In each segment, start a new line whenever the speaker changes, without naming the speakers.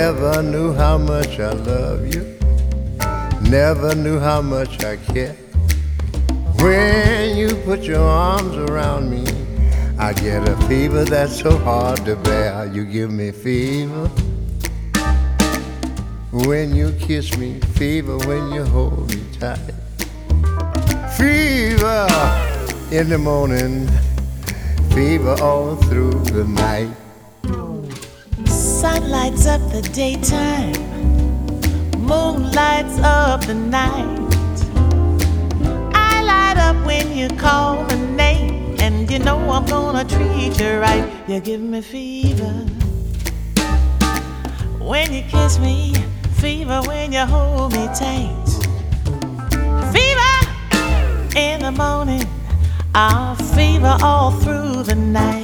Never knew how much I love you. Never knew how much I care. When you put your arms around me, I get a fever that's so hard to bear. You give me fever when you kiss me, fever when you hold me tight, fever in the morning, fever all through the night.
Sun lights up the daytime, moon lights up the night. I light up when you call my name, and you know I'm gonna treat you right. You give me fever when you kiss me, fever when you hold me tight, fever in the morning, fever all through the night.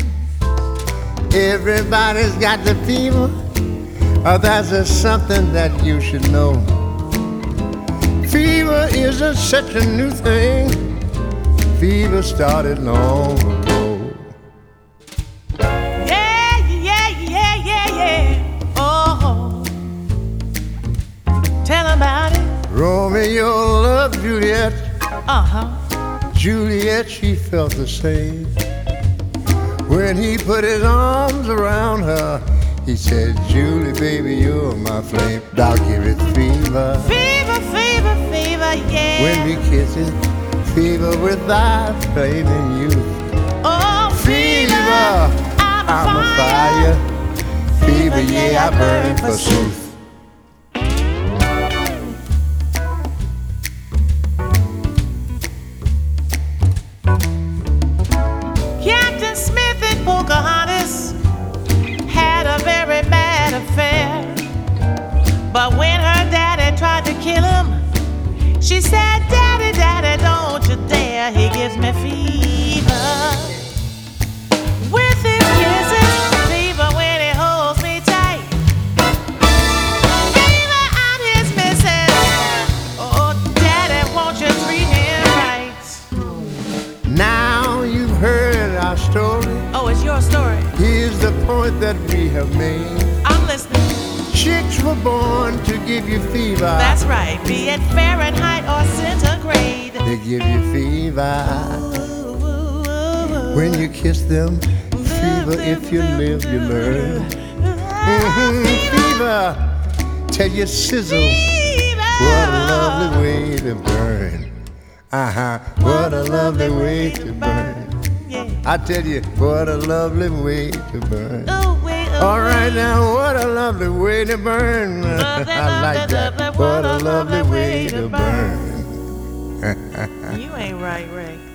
Everybody's got the fever. That's just something that you should know. Fever isn't such a new thing. Fever started long ago.
Yeah, yeah, yeah, yeah, yeah. Oh, tell about it.
Romeo loved Juliet. Juliet, she felt the same. When he put his arms around her, he said, Julie, baby, you're my flame. I'll give it fever.
Fever, fever, fever, yeah.
When we kiss it, fever without flaming youth.
Oh,
fever, I'm a fire. Fever, yeah, I burn for truth.
Captain Smith and Pocahontas had a very bad affair, but when her daddy tried to kill him, she said, Daddy, Daddy, don't you dare. He gives me fever with his kisses, fever when he holds me tight, fever I'm his missus. Oh, Daddy, won't you treat him right?
Now you've heard our story.
Oh, it's your story.
Here's the point that we have made.
I'm listening.
Chicks were born to give you fever.
That's right, be it Fahrenheit or centigrade.
They give you fever when you kiss them. Fever, if you live, you learn. Fever, till you sizzle. What a lovely way to burn. What a lovely way to burn. I tell you, what a lovely way to burn. All right now, what a lovely way to burn. I like that. What a lovely way to burn.
You ain't right, Ray.